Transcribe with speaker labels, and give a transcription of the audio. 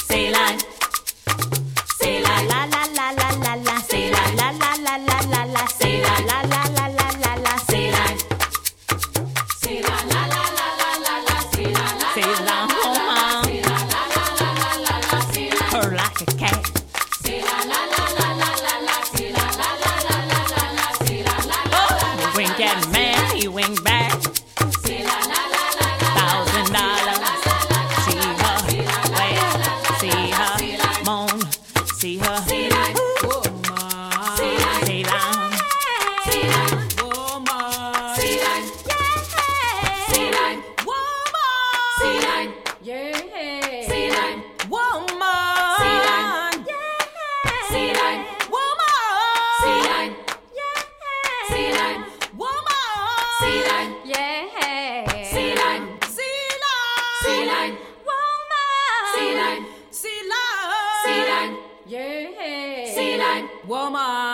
Speaker 1: Say line. Say la la la la la la la. Say la la la la la la la. Say la la la la la la la. Say line. Say la la la la la la la. Say la la. Say la home. Say la la la la la la la. Say la. Purr like a cat. Say la la la la la la la. Say la la la la la la la. Say la la la. Oh, wink at man, he wink back. Say la la la la la. $1,000. See her, wait, see her, moan, see her. Say line. Say line. Say line. Say line. Woman. Say line. Say line. Woman. Say line. Yeah. Say line. Woman. Say line. Yeah. Say line. Woman. Say line. Yeah. Say line. Woman. Say line. Yeah. Say line. Say line. Woman. Say line. Say line. Say line. Yeah. Say line. Woman.